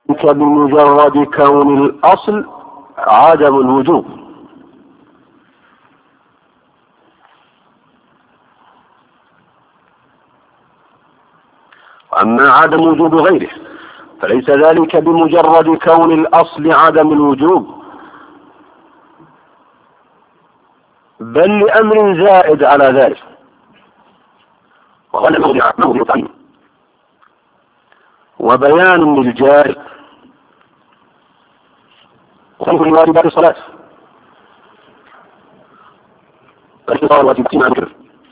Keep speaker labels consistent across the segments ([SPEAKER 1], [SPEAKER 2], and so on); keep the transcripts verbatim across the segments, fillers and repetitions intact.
[SPEAKER 1] بمجرد كون الأصل عدم الوجوب. أما عدم وجوب غيره فليس ذلك بمجرد كون الأصل عدم الوجوب، بل لأمر زائد على ذلك، وهو موضع تعيين وبيان للجاري وخلف الواجبات الصلاة فالإطار الواجبات مع ذكر.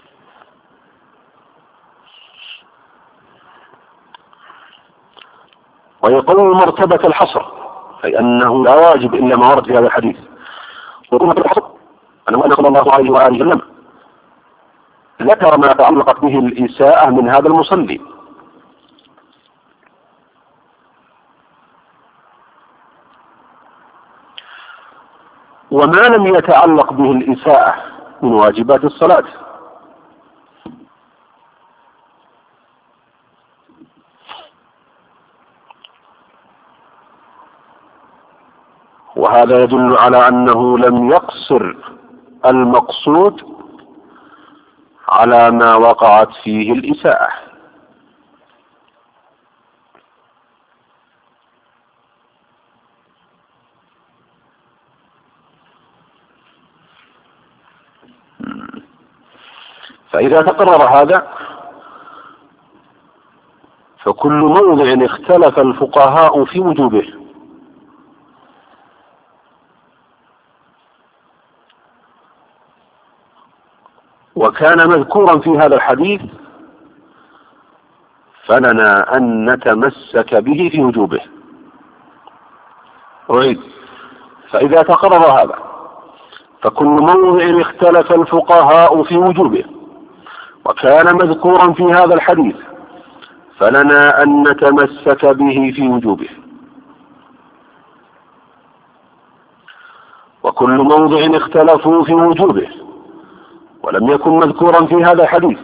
[SPEAKER 1] ويقوم مرتبة الحصر، أي أنه لا واجب إلا ما ورد في هذا الحديث. ويقوم مرتبة الحصر أنه صلى الله عليه وآله وسلم ذكر ما تعلقت به الإساءة من هذا المصلي، وما لم يتعلق به الإساءة من واجبات الصلاة. وهذا يدل على أنه لم يقصر المقصود على ما وقعت فيه الإساءة. فإذا تقرر هذا فكل موضع اختلف الفقهاء في وجوبه وكان مذكورا في هذا الحديث فلنا أن نتمسك به في وجوبه. أعيد: فإذا تقرر هذا فكل موضع اختلف الفقهاء في وجوبه وكان مذكورا في هذا الحديث فلنا أن نتمسك به في وجوبه. وكل موضع اختلفوا في وجوبه ولم يكن مذكورا في هذا الحديث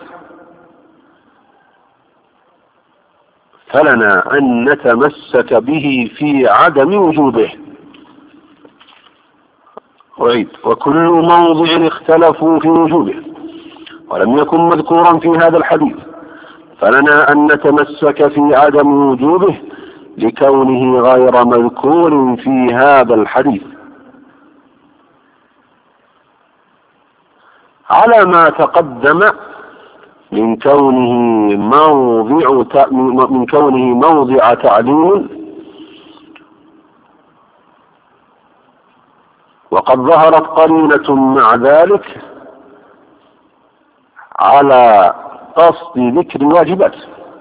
[SPEAKER 1] فلنا أن نتمسك به في عدم وجوبه. أعيد: وكل موضع اختلفوا في وجوبه ولم يكن مذكورا في هذا الحديث فلنا أن نتمسك في عدم وجوبه لكونه غير مذكور في هذا الحديث، على ما تقدم من كونه موضع من كونه موضع تعليم، وقد ظهرت قرينة مع ذلك على قصد ذكر الواجبات.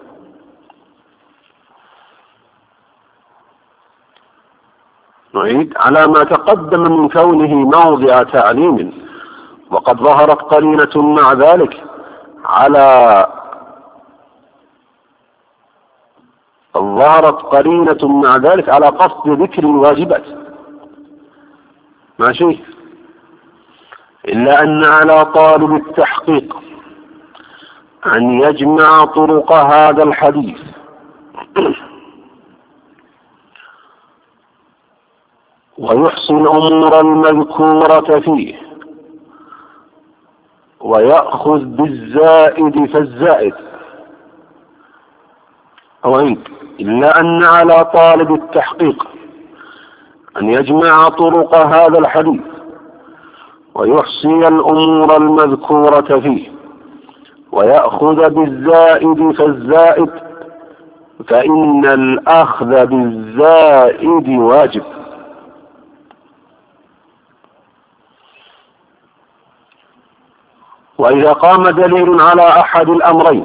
[SPEAKER 1] نعيد: على ما تقدم من كونه موضع تعليم وقد ظهرت قرينة مع ذلك على ظهرت قرينة مع ذلك على قصد ذكر الواجبات. ماشي؟ إلا أن على طالب التحقيق أن يجمع طرق هذا الحديث ويحصي الأمور المذكورة فيه ويأخذ بالزائد فالزائد. أعيد: إلا أن على طالب التحقيق أن يجمع طرق هذا الحديث ويحصي الأمور المذكورة فيه ويأخذ بالزائد فالزائد، فإن الأخذ بالزائد واجب. وإذا قام دليل على أحد الأمرين،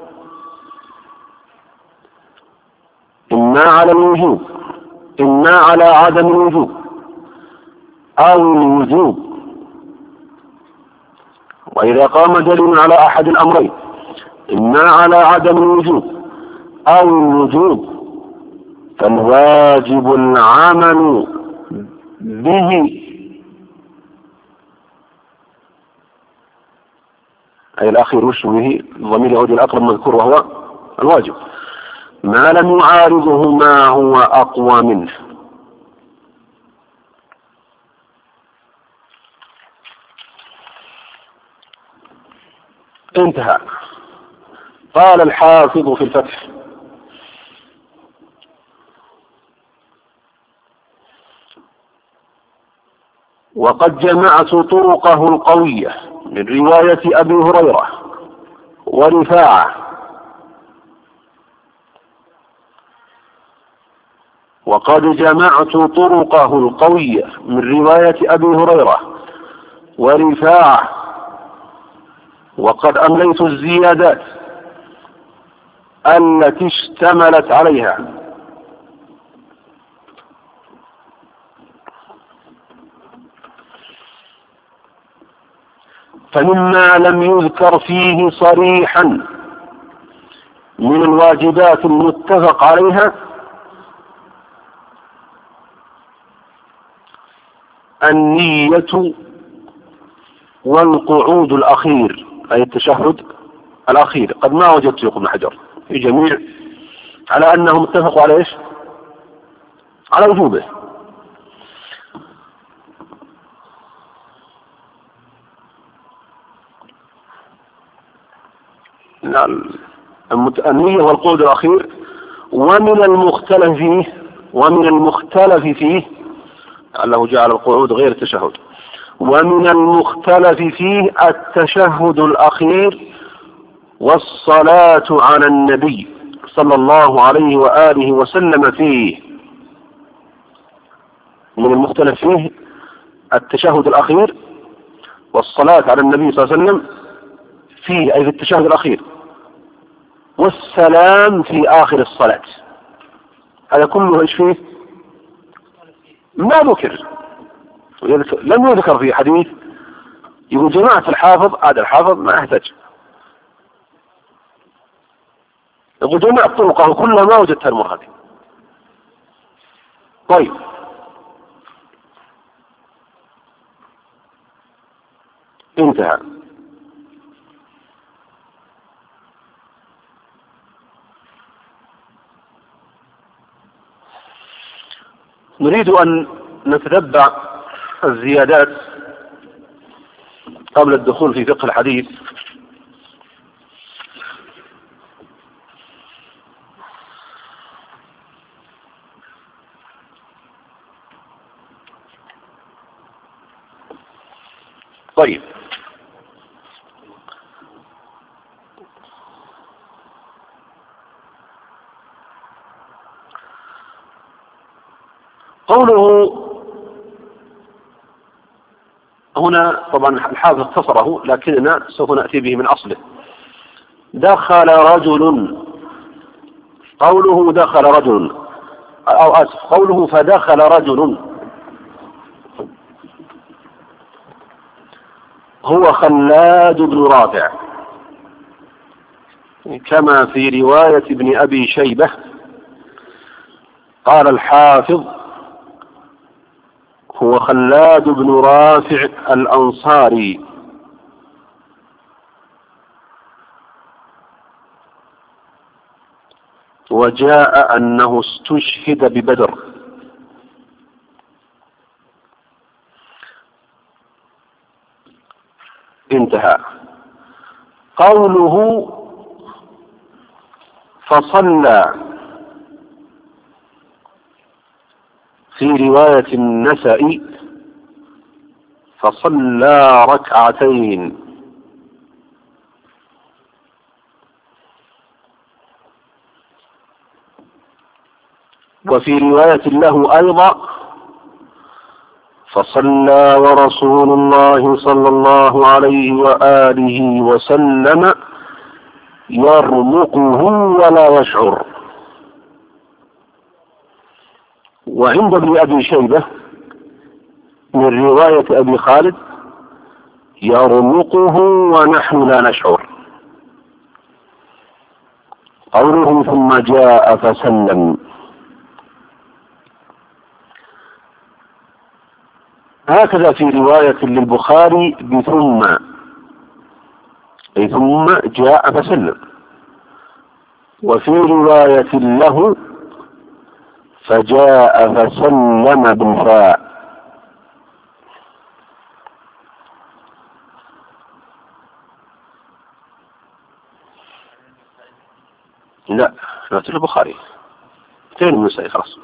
[SPEAKER 1] إما على الوجوب إما على عدم الوجوب أو الوجوب، وإذا قام دليل على أحد الأمرين إما على عدم الوجوب أو الوجوب فالواجب العمل به، أي الأخير وش به؟ الضمير يعود الأقرب مذكور وهو الواجب. ما لم يعارضه ما هو أقوى منه. انتهى. قال الحافظ في الفتح: وقد جمعت طرقه القوية من رواية أبي هريرة ورفاعة وقد جمعت طرقه القوية من رواية أبي هريرة ورفاعة وقد أمليت الزيادات التي اشتملت عليها، فمما لم يذكر فيه صريحا من الواجبات المتفق عليها النية والقعود الأخير، أي التشهد الأخير. قد ما وجدت يقوم حجر في جميع على أنهم اتفقوا على إيش؟ على وجوبه. النية والقعود الأخير. ومن المختلف فيه ومن المختلف فيه أنه جعل القعود غير التشهد. ومن المختلف فيه التشهد الأخير والصلاة على النبي صلى الله عليه وآله وسلم فيه. من المختلف فيه التشهد الأخير والصلاة على النبي صلى الله عليه وسلم فيه، أي في التشهد الأخير، والسلام في آخر الصلاة. هذا كله إيش فيه؟ ما ذكر، لم يذكر في حديث. يقول جماعة الحافظ، هذا الحافظ ما احتاج. يقول جماعة طرقه كلها ما وجدتها المرة هذه. طيب، انتهى. نريد أن نتتبع الزيادات قبل الدخول في فقه الحديث. طيب، قوله هنا طبعا الحافظ اختصره، لكننا سوف نأتي به من أصله. دخل رجل، قوله دخل رجل، أو آسف، قوله فدخل رجل هو خلاد بن رافع، كما في رواية ابن أبي شيبة. قال الحافظ: هو خلاد بن رافع الأنصاري، وجاء أنه استشهد ببدر. انتهى. قوله فصلى في رواية النسائي فصلى ركعتين، وفي رواية له أيضا فصلى ورسول الله صلى الله عليه وآله وسلم يرمقه ولا يشعر. وعند ابن أبي شيبة من رواية أبي خالد يرمقه ونحن لا نشعر. قوله ثم جاء فسلم، هكذا في رواية للبخاري بثم، أي ثم جاء فسلم. وفي رواية له فجاء فسلم بالفاء. لا رواية البخاري اثنين من النسائي خلاص.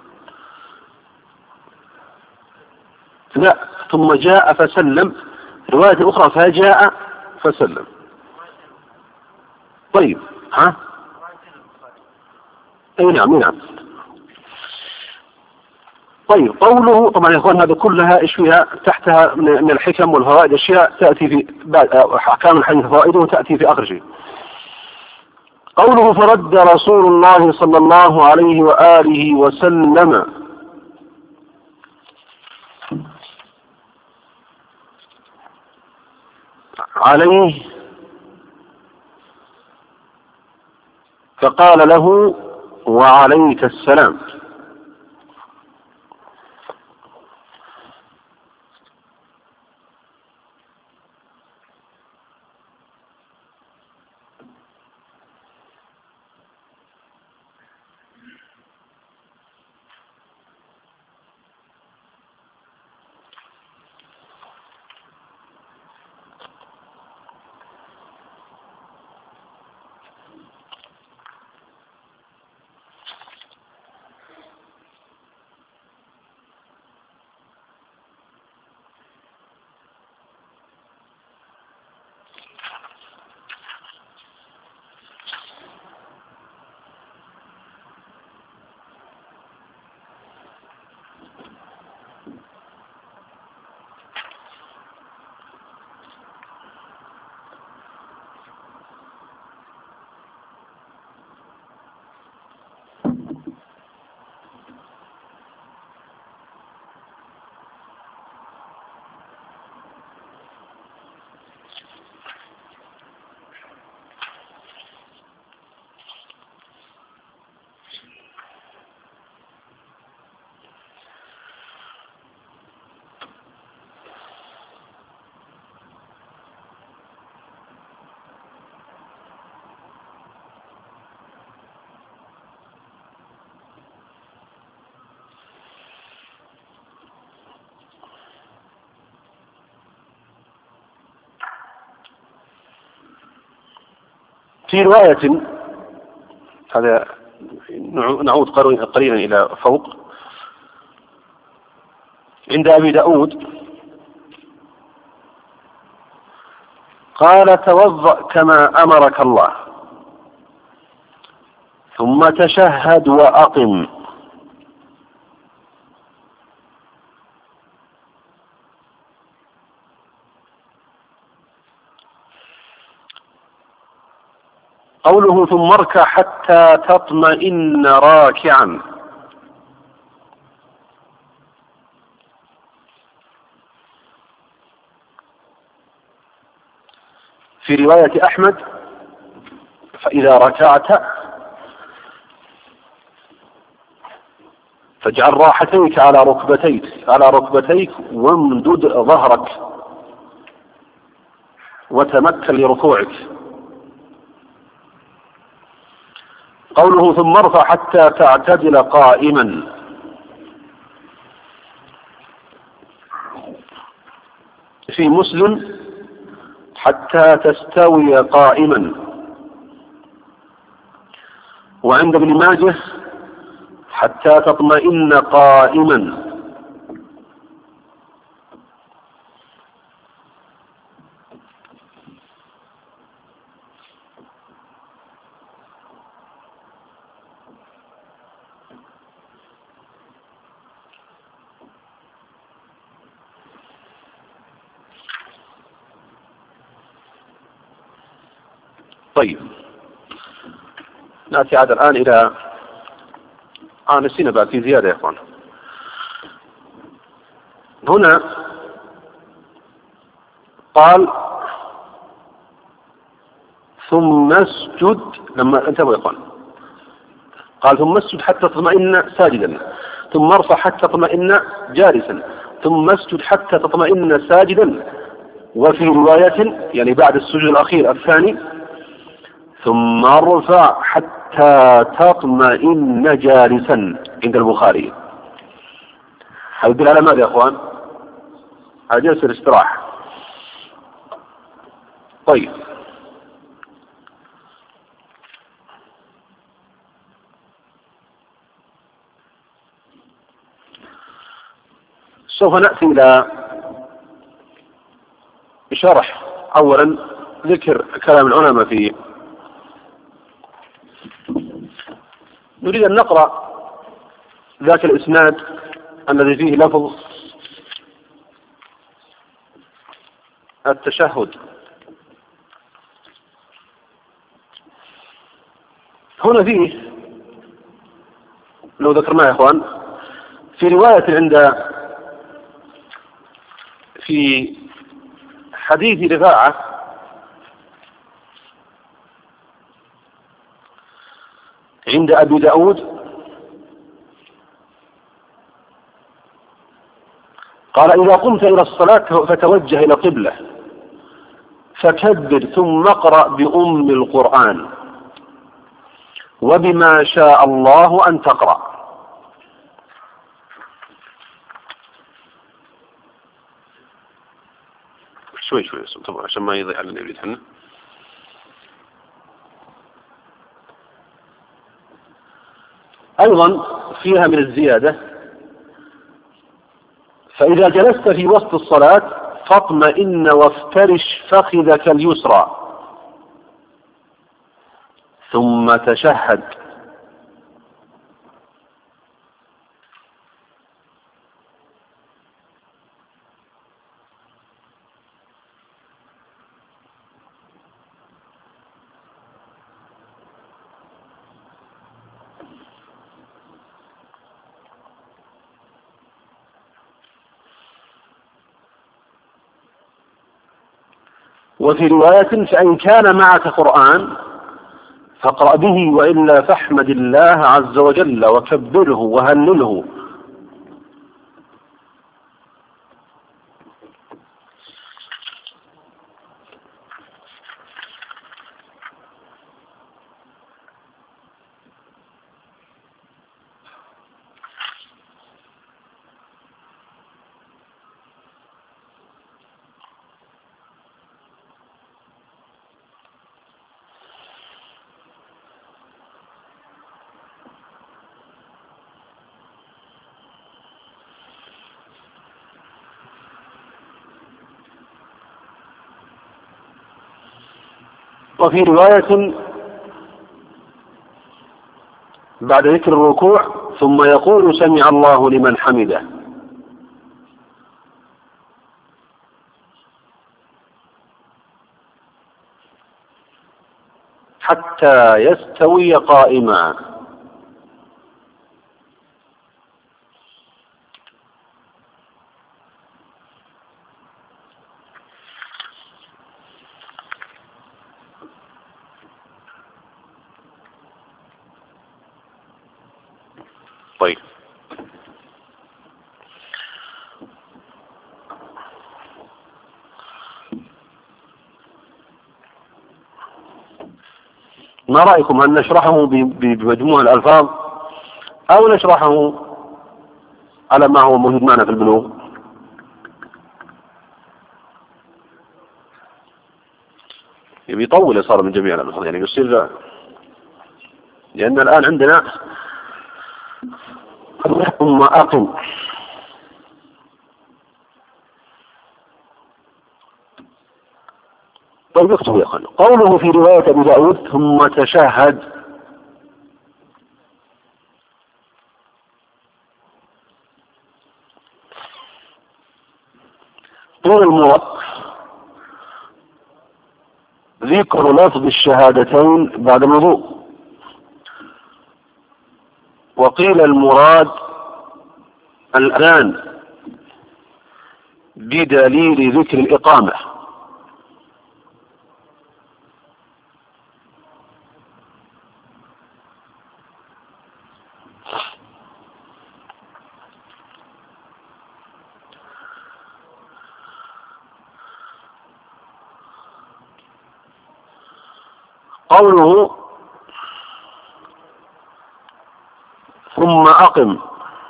[SPEAKER 1] لا ثم جاء فسلم، رواية أخرى فجاء فسلم. طيب ها اي نعم نعم. طيب قوله طبعا يا اخوان هذا كلها ايش فيها تحتها من الحكم والفوائد اشياء تأتي في احكام الحديث فوائده تأتي في اخر شيء. قوله فرد رسول الله صلى الله عليه وآله وسلم عليه فقال له وعليك السلام. في رواية هذا نعود قريبا إلى فوق عند أبي داود قال توضأ كما أمرك الله ثم تشهد وأقم. قوله ثم اركع حتى تطمئن راكعا. في رواية أحمد فإذا ركعت فاجعل راحتيك على ركبتيك على ركبتيك وامدد ظهرك وتمكن لركوعك. قوله ثم ارفع حتى تعتدل قائما. في مسلم حتى تستوي قائما، وعند ابن ماجه حتى تطمئن قائما. طيب نأتي عاد الآن إلى آه نسينا بعد في زيادة يا إخوان. هنا قال ثم اسجد لما انتبهوا يا إخوان، قال ثم اسجد حتى تطمئن ساجدا، ثم ارفع حتى تطمئن جالسا، ثم اسجد حتى تطمئن ساجدا. وفي رواية يعني بعد السجود الأخير الثاني ثم ارفع حتى تطمئن جالسا عند البخاري. هذا يدل على ماذا يا اخوان؟ على جلسة الاستراحة. طيب، سوف نأتي إلى شرح أولا ذكر كلام العلماء فيه. نريد أن نقرأ ذاك الإسناد الذي فيه لفظ التشهد. هنا فيه، لو ذكرناه يا إخوان، في رواية عند في حديث رفاعة عند أبي داود قال: إذا قمت إلى الصلاة فتوجه إلى قبلة فكبر ثم اقرأ بأم القرآن وبما شاء الله أن تقرأ. شوي شوي طبعا عشان ما يضيع لنا يريد حنا. أيضا فيها من الزيادة: فإذا جلست في وسط الصلاة فاطمئن وافترش فخذك اليسرى ثم تشهد. وفي رواية: فإن كان معك قرآن فاقرأ به وإلا فاحمد الله عز وجل وكبره وهلله. وفي رواية بعد ذكر الركوع: ثم يقول سمع الله لمن حمده. حتى يستوي قائما. طيب، ما رأيكم أن نشرحه بمجموع الألفاظ أو نشرحه على ما هو موجود معنا في البلوغ؟ يبي يطول صار من جميع الألفاظ، يعني يصير، لأن الآن عندنا ثم أقم. طيب اكتب يا أخوان. قوله في رواية أبي داود: ثم تشهد، طول المراد ذكر لفظ الشهادتين بعد الوضوء، وقيل المراد الأذان بدليل ذكر الإقامة. قوله ثم أقم،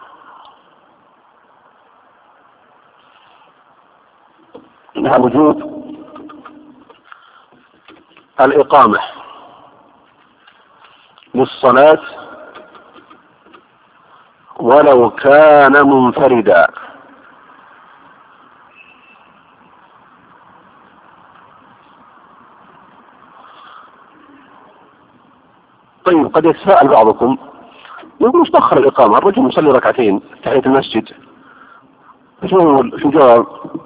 [SPEAKER 1] إنها وجوب الإقامة للصلاة ولو كان منفردا. طيب قد يتساءل بعضكم يقول مش تأخر الإقامة، الرجل يصلي ركعتين تحية المسجد، شو الجواب؟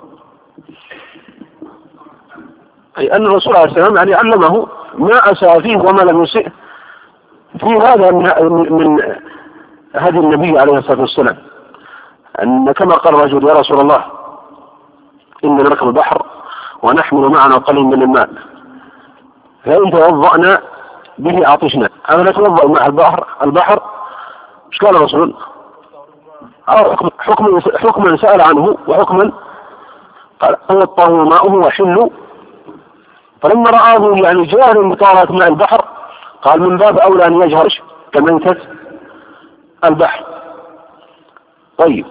[SPEAKER 1] أي أن الرسول عليه السلام يعني علمه ما أساء فيه وما لم يسئ في هذا من, من هذه النبي عليه الصلاة والسلام، أن كما قال رجل يا رسول الله إننا نركب البحر ونحمل معنا قليل من الماء فإن توضأنا به عطشنا، أما نتوضأ مع البحر البحر ايش قال الرسول؟ حكم حكم حكما سأل عنه وحكما قال هو الطهور ماؤه وحل، فلما رآه يعني جاهل بطهارة ماء البحر قال من باب أولى أن يجهر كميتة البحر. طيب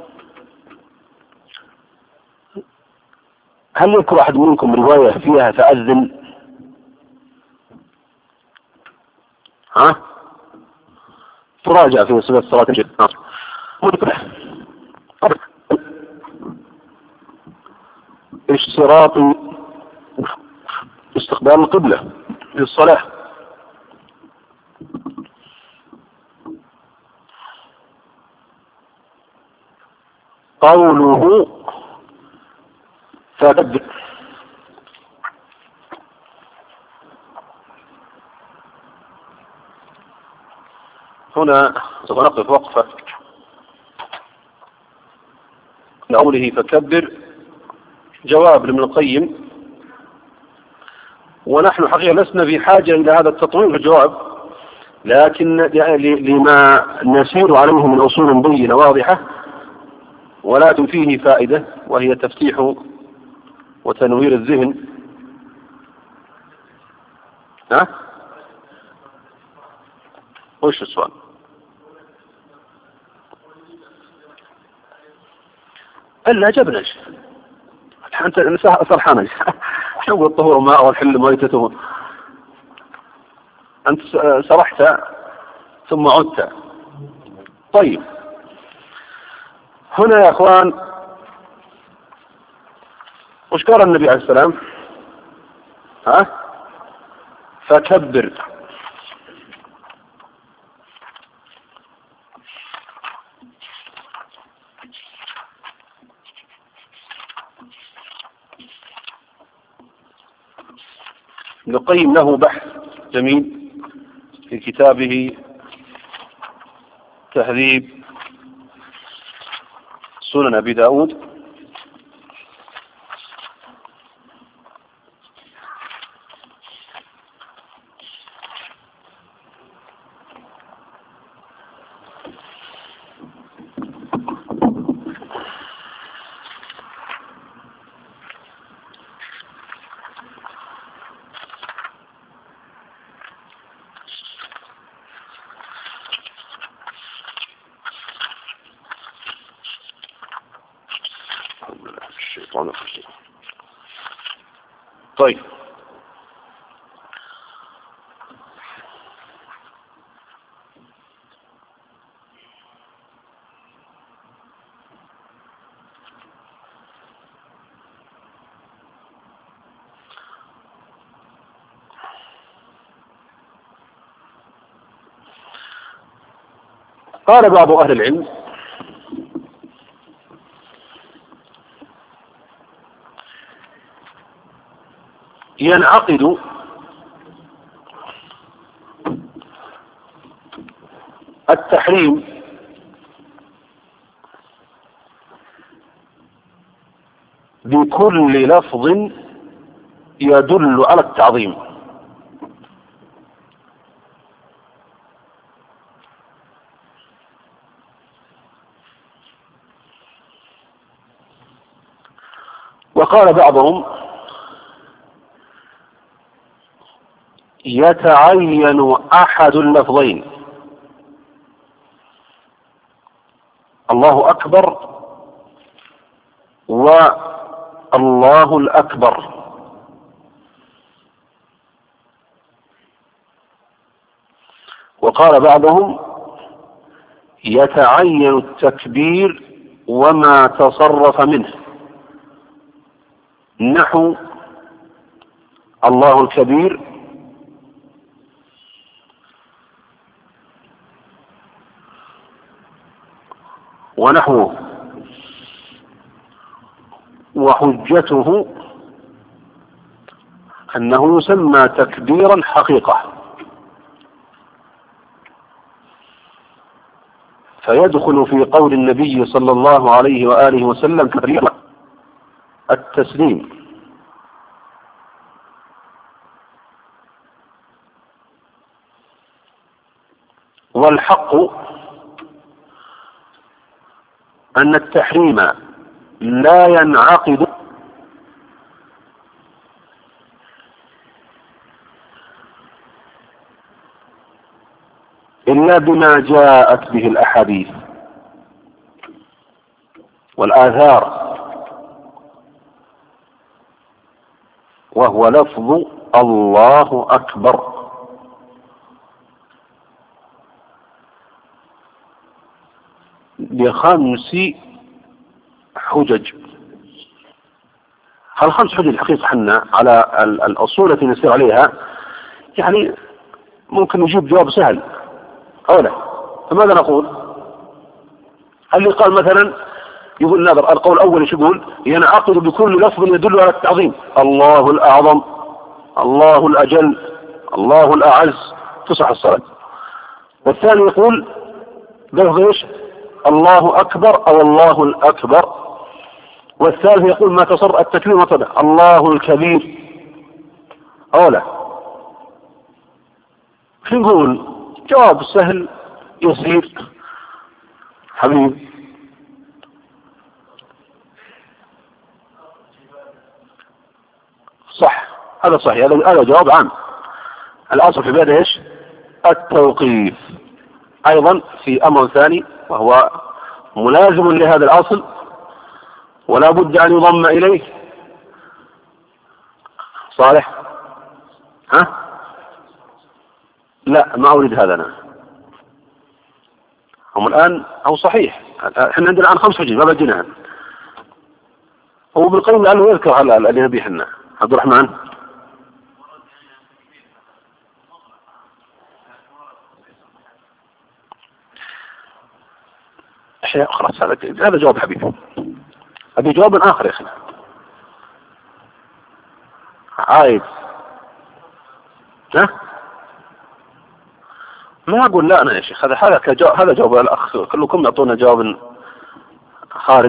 [SPEAKER 1] هل يذكر أحد منكم رواية فيها فأذن؟ ها؟ تراجع في صفة صلاة الجد. اشتراط استقبال القبلة في الصلاة. قوله فكبر، هنا سوف نقف وقفة لقوله فكبر جواب لابن القيم، ونحن حقيقة لسنا في حاجة إلى هذا التطويل في الجواب، لكن لما نسير عليه من أصول بينة واضحة ولكن فيه فائدة وهي تفتيح وتنوير الذهن. ها؟ وش السؤال؟ إلا جبنش أنت صرحانج شو الطهور ماء والحل ميتته، أنت سرحت ثم عدت. طيب هنا يا أخوان وش قال النبي عليه السلام؟ ها؟ فكبر. ابن القيم له بحث جميل في كتابه تهذيب سنن أبي داود، طيب قال بعض أهل العلم ينعقد التحريم بكل لفظ يدل على التعظيم، وقال بعضهم يتعين أحد اللفظين، الله أكبر والله الأكبر، وقال بعضهم يتعين التكبير وما تصرف منه، نحو الله الكبير ونحوه، وحجته أنه يسمى تكبيرا حقيقة، فيدخل في قول النبي صلى الله عليه وآله وسلم تكبير التسليم. والحق أن التحريم لا ينعقد إلا بما جاءت به الأحاديث والآثار، وهو لفظ الله أكبر، بخمس حجج. هالخمس حجج الحقيقة حنا على الأصول التي نسير عليها يعني ممكن نجيب جواب سهل أو لا، فماذا نقول؟ اللي قال مثلا يقول نظر القول الأول ايش يقول؟ ينعقد بكل لفظ يدل على التعظيم، الله الأعظم، الله الأجل، الله الأعز، تصح الصلاة. والثاني يقول بلفظ ايش؟ الله أكبر أو الله الأكبر. والثالث يقول ما تصر التكبير مطلع، الله الكبير أو لا. شو نقول؟ جواب سهل يسير حبيب. صح، هذا صحيح، هذا جواب عام. الأصل في بيده ايش؟ التوقيف. أيضا في أمر ثاني وهو ملازم لهذا الأصل ولا بد أن يضم إليه. صالح؟ ها؟ لا، ما أريد هذا أنا. هم الآن أو صحيح احنا عندنا الآن خمس حجج ما بديناها. هو بالقيم لأنه يذكر اللي نبي حنا. عبد الرحمن خلاص، هذا هذا جواب حبيبي. أبي جواب آخر يا أخي عايد. ها؟ ما أقول لا أنا يا شيخ، هذا هذا كجواب، هذا جواب الأخ، كلكم يعطونا جواب خارج.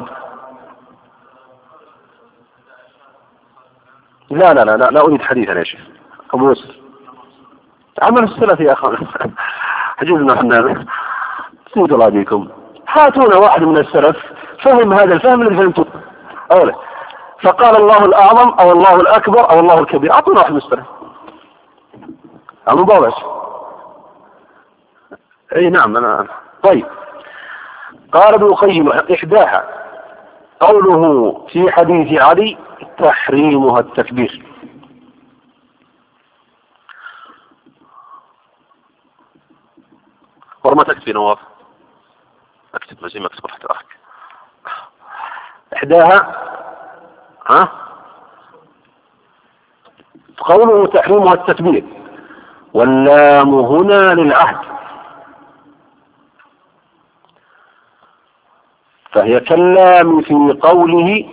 [SPEAKER 1] لا لا لا لا, لا أريد حديثا يا شيخ أبو يوسف. عمل السلف يا أخوان حجزنا احنا سيد الله بكم. هاتونا واحد من السلف فهم هذا الفهم اللي فهمته أولا، فقال الله الأعظم أو الله الأكبر أو الله الكبير. أعطونا واحد من السلف المبارش. اي نعم أنا. طيب، قال ابن القيم إحداها قوله في حديث علي تحريمها التكبير. ورما تكفي نواف اكتب مزيم اكتب راح تراك. إحداها ها قوله تحريمها التكبير، واللام هنا للعهد، فهي كاللام في قوله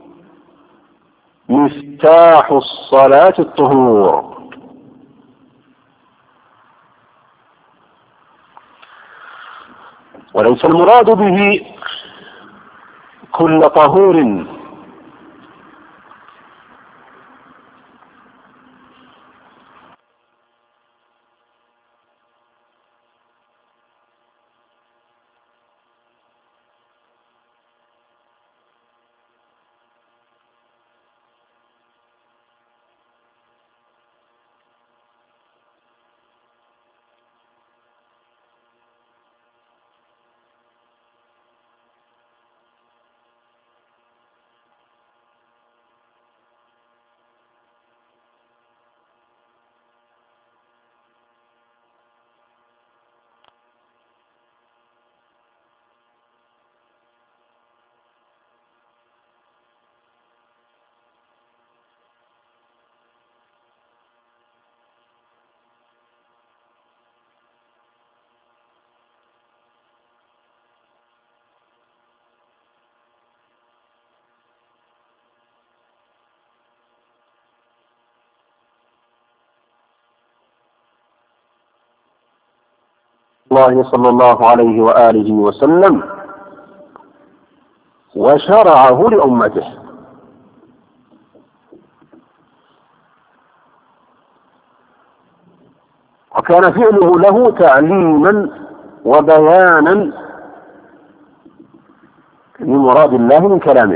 [SPEAKER 1] مفتاح الصلاة الطهور. وليس المراد به كل طهور، الله صلى الله عليه وآله وسلم وشرعه لأمته. وكان فعله له تعليما وبيانا لمراد الله من كلامه.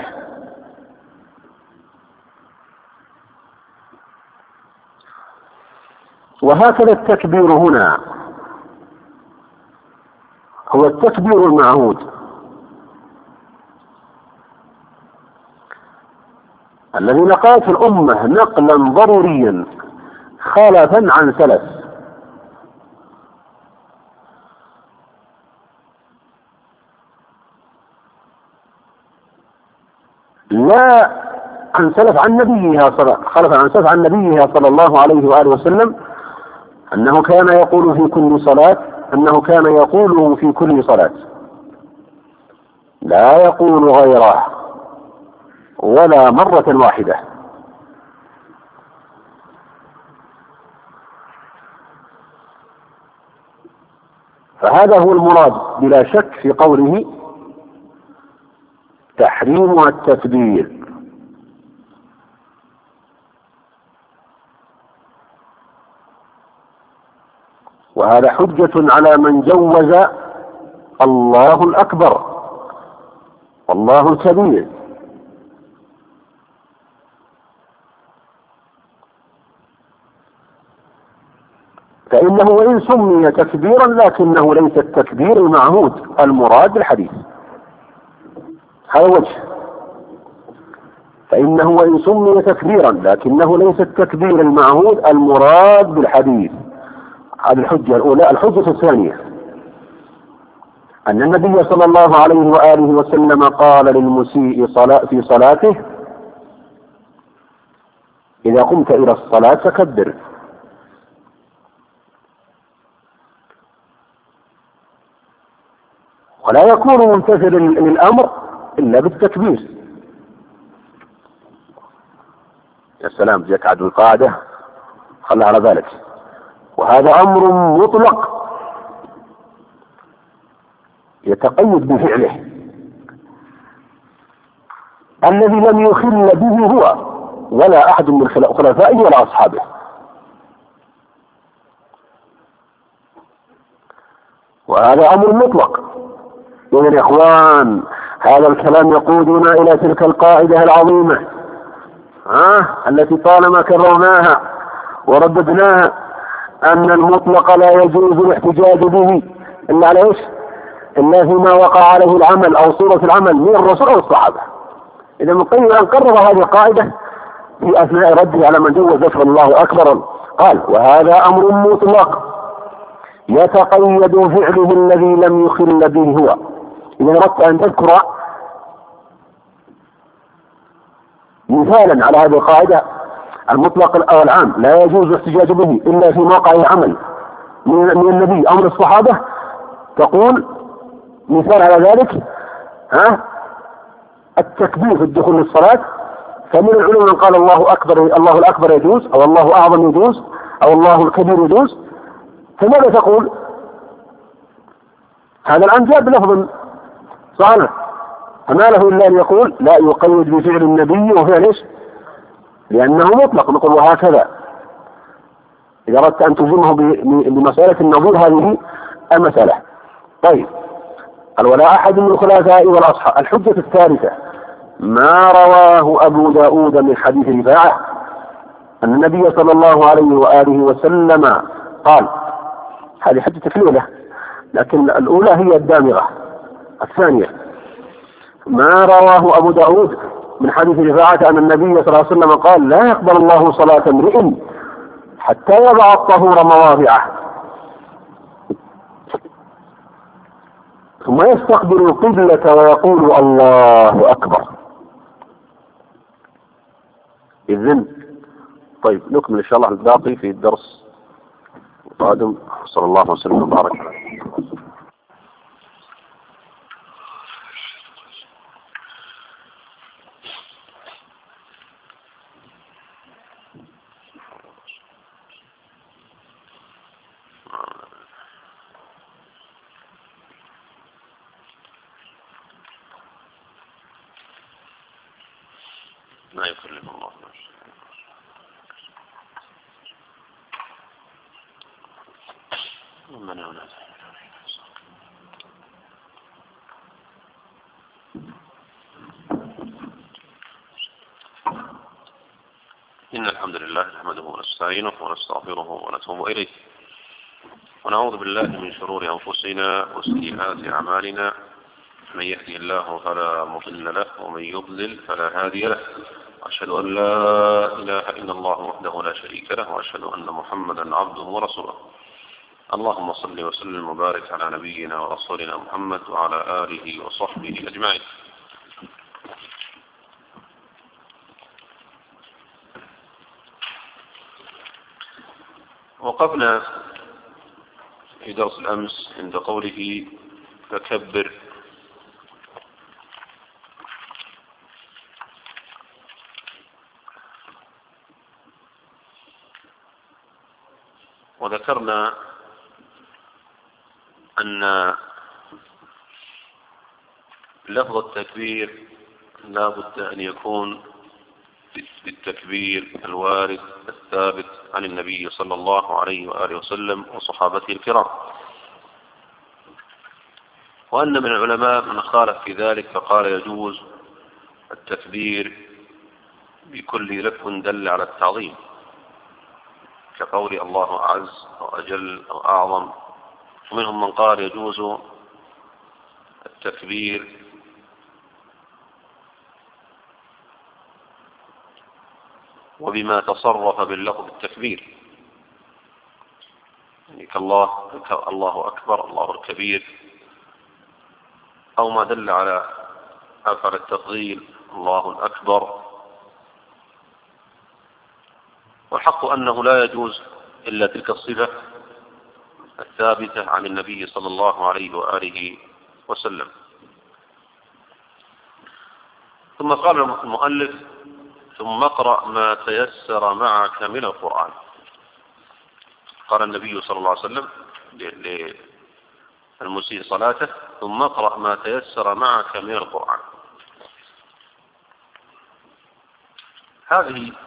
[SPEAKER 1] وهكذا التكبير هنا هو التكبير المعهود الذي نقلته الأمة نقلا ضروريا خلفا عن سلف، لا عن سلف عن نبيها خلفا عن سلف عن نبيها صلى الله عليه وآله وسلم أنه كان يقول في كل صلاة أنه كان يقوله في كل صلاة، لا يقول غيره ولا مرة واحدة. فهذا هو المراد بلا شك في قوله تحريم التكبير. وهذا حجة على من جوز الله الأكبر والله الكبير. فإنه وإن سمي تكبيرا لكنه ليس التكبير المعهود المراد بالحديث، هذا وجه. فإنه وإن سمي تكبيرا لكنه ليس التكبير المعهود المراد بالحديث. هذه الحجة الأولى. الحجة الثانية أن النبي صلى الله عليه وآله وسلم قال للمسيء صلاة في صلاته إذا قمت إلى الصلاة فكبر. ولا يكون ممتثلا للأمر إلا بالتكبير. يا سلام، جاك عدو القاعدة، خلى على ذلك. وهذا أمر مطلق يتقيد بفعله الذي لم يخل به هو ولا أحد من خلفائه ولا أصحابه. وهذا أمر مطلق. يا الإخوان، هذا الكلام يقودنا إلى تلك القاعدة العظيمة آه التي طالما كررناها ورددناها، أن المطلق لا يجوز الاحتجاج به إلا على إيش؟ إلا فيما وقع عليه العمل أو صورة العمل من الرسول أو الصحابة. إذا من قيم أن قرر هذه القاعدة في أثناء رده على من جوز ذكر الله أكبر قال وهذا أمر مطلق يتقيد فعله الذي لم يخل به هو. إذا أردت أن تذكر مثالا على هذه القاعدة المطلق أو العام لا يجوز الاحتجاج به إلا في موقع عمل من النبي أو من الصحابة، تقول مثال على ذلك ها التكبير في الدخول للصلاة. فمن العلماء من قال الله أكبر، الله الأكبر يجوز، أو الله أعظم يجوز، أو الله الكبير يجوز. فماذا تقول؟ هذا الآن جاء بلفظ صحيح، فما له إلا أن يقول لا يقيد بفعل النبي وفعل إيش؟ لأنه مطلق. نقول وهكذا إذا أردت أن تلزمه بمسألة النظير هذه المسألة. طيب، قال ولا أحد من الخلفاء والأصحاب. الحجة الثالثة ما رواه أبو داود من حديث رفاعة أن النبي صلى الله عليه وآله وسلم قال، هذه حجة الأولى لكن الأولى هي الدامغة. الثانية ما رواه أبو داود من حديث رفاعة أن النبي صلى الله عليه وسلم قال لا يقبل الله صلاة امرئ حتى يضع الطهور مواضعه ثم يستقبل القبلة ويقول الله أكبر. إذن طيب نكمل إن شاء الله الباقي في الدرس القادم. صلى الله وسلم وبارك على
[SPEAKER 2] ما يكلف الله نفسا. من هنا إن الحمد لله نحمده ونستعينه ونستغفره ونتوب إليه، ونعوذ بالله من شرور أنفسنا وسيئات أعمالنا، من يهدي الله فلا مضل له ومن يضلل فلا هادي له، وأشهد أن لا إله إلا الله وحده لا شريك له، وأشهد أن محمدا عبده ورسوله. اللهم صل وسلم وبارك على نبينا ورسولنا محمد وعلى آله وصحبه أجمعين. وقفنا في درس الأمس عند قوله فكبر، وذكرنا أن لفظ التكبير لا بد أن يكون بالتكبير الوارد الثابت عن النبي صلى الله عليه وآله وسلم وصحابته الكرام، وأن من العلماء من خالف في ذلك فقال يجوز التكبير بكل لفظ دل على التعظيم، كقول الله أعز أو أجل أو أعظم. ومنهم من قال يجوز التكبير وبما تصرف باللفظ التكبير، يعني كالله الله أكبر، الله الكبير، أو ما دل على أثر التفضيل الله الأكبر. والحق أنه لا يجوز إلا تلك الصفة الثابتة عن النبي صلى الله عليه وآله وسلم. ثم قال المؤلف ثم اقرأ ما تيسر معك من القرآن. قال النبي صلى الله عليه وسلم للمسيء صلاته ثم اقرأ ما تيسر معك من القرآن. هذه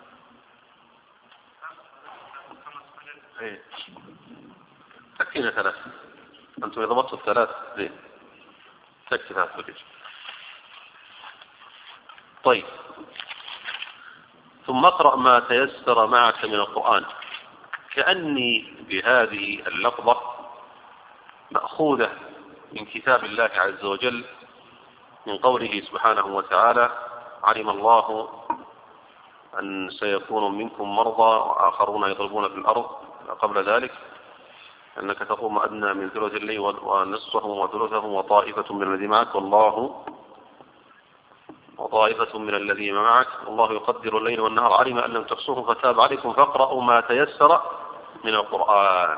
[SPEAKER 2] تكفينا ثلاث، أنتم إذا ضبطتوا الثلاث زين، تكفي ثلاث وجه. طيب، ثم اقرأ ما تيسر معك من القرآن، كأني بهذه اللفظة مأخوذة من كتاب الله عز وجل، من قوله سبحانه وتعالى علم الله أن سيكون منكم مرضى وآخرون يضربون في الأرض، قبل ذلك أنك تقوم أدنى من ثلث الليل ونصفه وثلثه وطائفة من الذين معك والله وطائفة من الذين معك والله يقدر الليل والنهار علم أن لم تحصوه فتاب عليكم فاقرأوا ما تيسر من القرآن.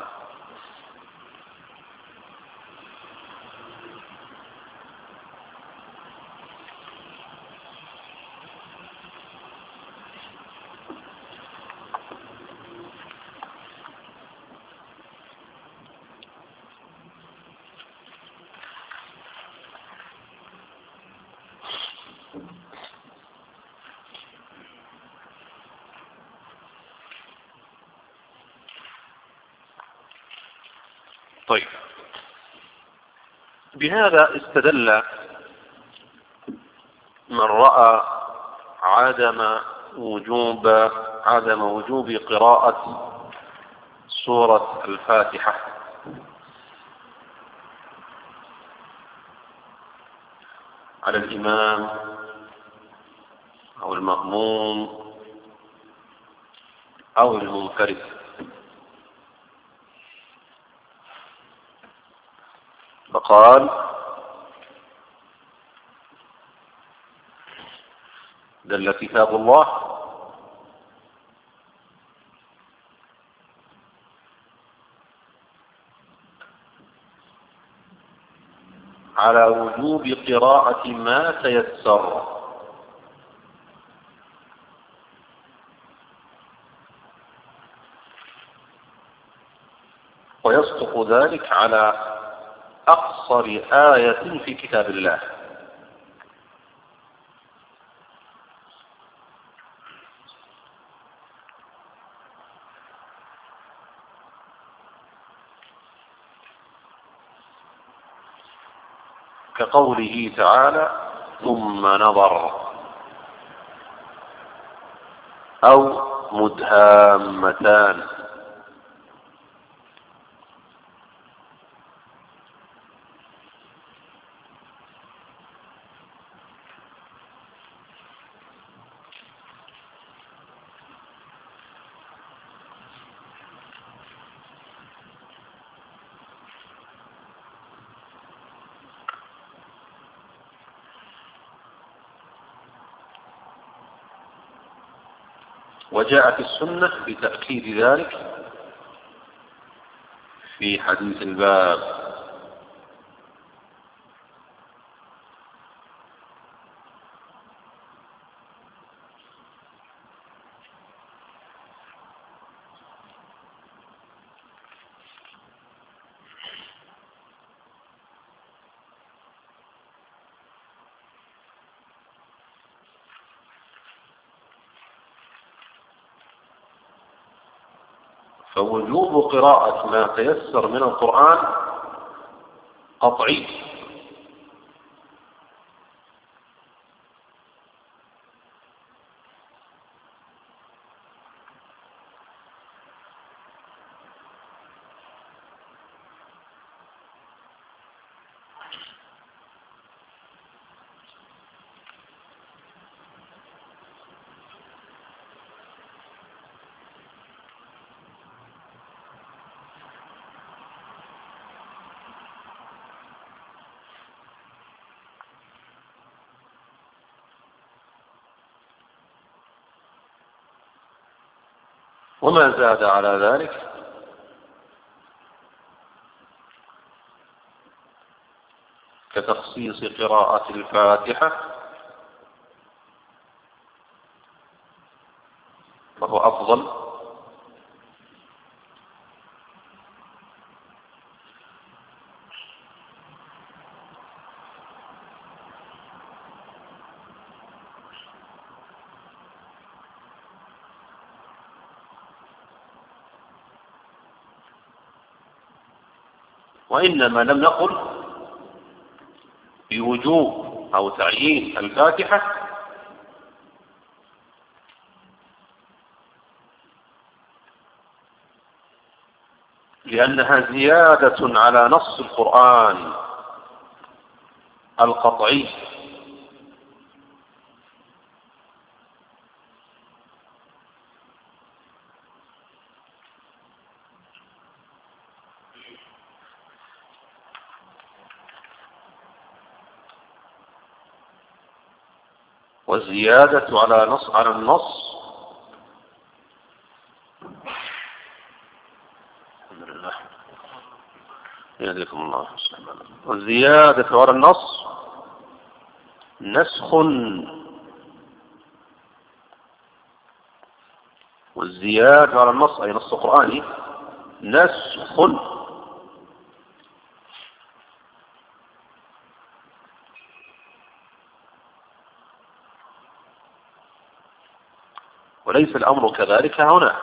[SPEAKER 2] طيب، بهذا استدل من رأى عدم وجوب عدم وجوب قراءة سورة الفاتحة على الإمام أو المأموم أو المنفرد، فقال دل كتاب الله على وجوب قراءة ما تيسر، ويصدق ذلك على أقصر آية في كتاب الله. كقوله تعالى ثم نظر، أو مدهامتان. وجاءت السنة بتأكيد ذلك في حديث الباب. فوجوب قراءة ما تيسر من القرآن قطعي، وما زاد على ذلك كتخصيص قراءة الفاتحة فهو أفضل، وإنما لم نقل بوجوب أو تعيين الفاتحة لأنها زيادة على نص القرآن القطعي، والزيادة على نص على النص الحمد لله يهديكم الله، والزيادة على النص نسخ، والزيادة على النص أي نص قرآني نسخ، وليس الأمر كذلك هنا.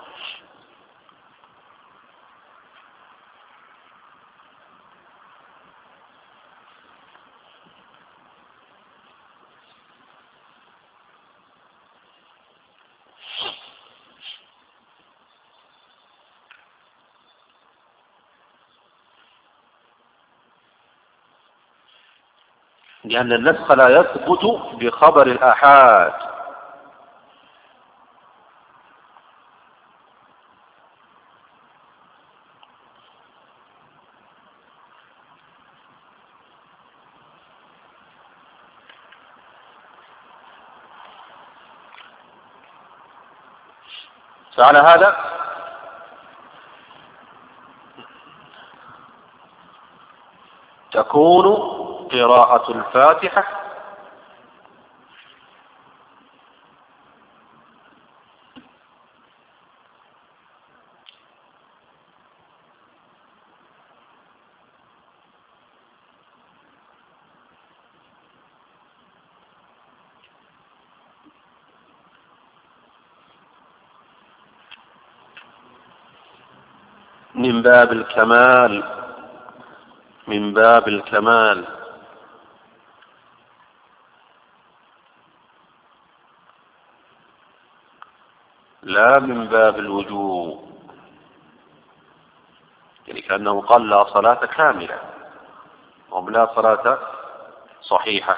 [SPEAKER 2] لأن النسخ لا يثبت بخبر الآحاد، فعلى هذا تكون قراءة الفاتحة من باب الكمال، من باب الكمال لا من باب الوجوب، يعني كأنه قال لا صلاة كاملة أو لا صلاة صحيحة.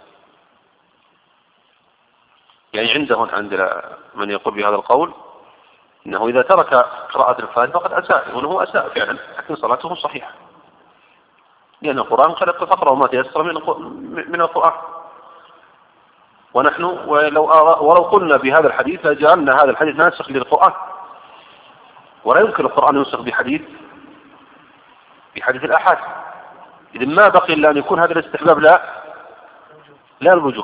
[SPEAKER 2] يعني عندهم عند من يقول بهذا القول إنه إذا ترك قراءة الفاتحة فقد أساء، وأنه أساء فعلا، لكن صلاته صحيحة، لأن القرآن قال فقرأوا ما تيسر من القرآن. ونحن ولو ولو قلنا بهذا الحديث لجعلنا هذا الحديث ناسخ للقرآن، ولا يمكن القرآن ينسخ بحديث بحديث الآحاد. إذا ما بقي إلا أن يكون هذا الاستحباب لا لا الوجوب.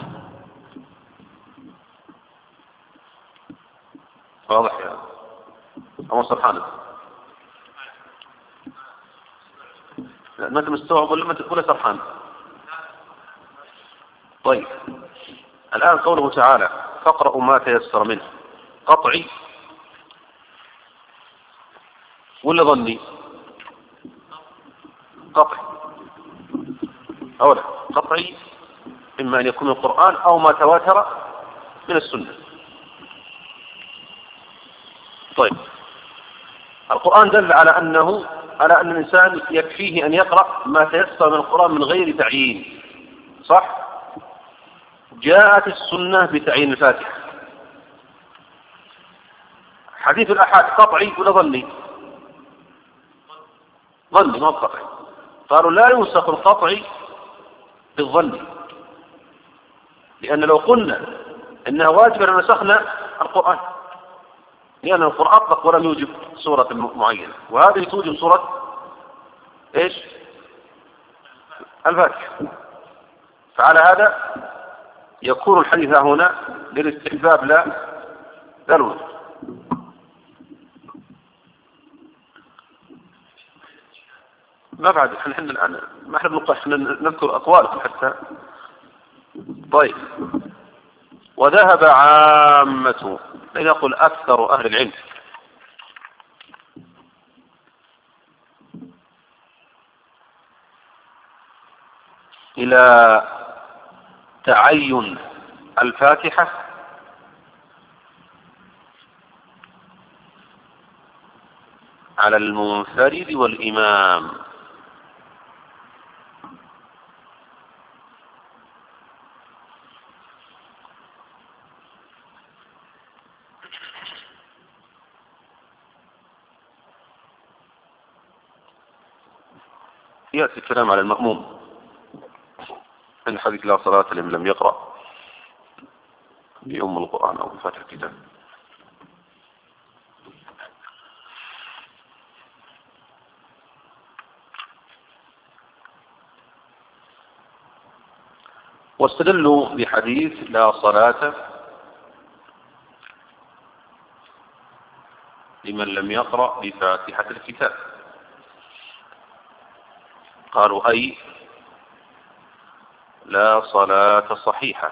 [SPEAKER 2] واضح يا أبو سبحانه؟ ما أنت مستوعب ولا ما تقول سبحانه؟ طيب الآن قوله تعالى فاقرأوا ما تيسر منه، قطعي ولا ظني؟ قطعي أولا، قطعي إما أن يكون القرآن أو ما تواتر من السنة. طيب القرآن دل على أنه على أن الإنسان يكفيه أن يقرأ ما تيسر من القرآن من غير تعيين، صح؟ جاءت السنة بتعيين الفاتحة. حديث الأحاد قطعي ولا ظني؟ ظني ما قطعي. قالوا لا ينسخ القطعي بالظني، لأن لو قلنا إنها واجبة لنسخنا القرآن، لأن القرآن أطلق ولم يوجب سورة معينة، وهذه توجب سورة إيش؟ الفاتحة. فعلى هذا يكون الحديث هنا للاستحباب لا لا الوجوب. ما بعد احنا الآن ما احنا بنقص نذكر أقوالكم حتى. طيب وذهب عامة، لنقل أكثر أهل العلم، إلى تعين الفاتحة على المنفرد والإمام. يأتي الكلام على المأموم من حديث لا صلاة لمن لم يقرأ بأم القرآن أو بفاتح الكتاب. واستدلوا بحديث لا صلاة لمن لم يقرأ بفاتحة الكتاب، قالوا أي لا صلاة صحيحة،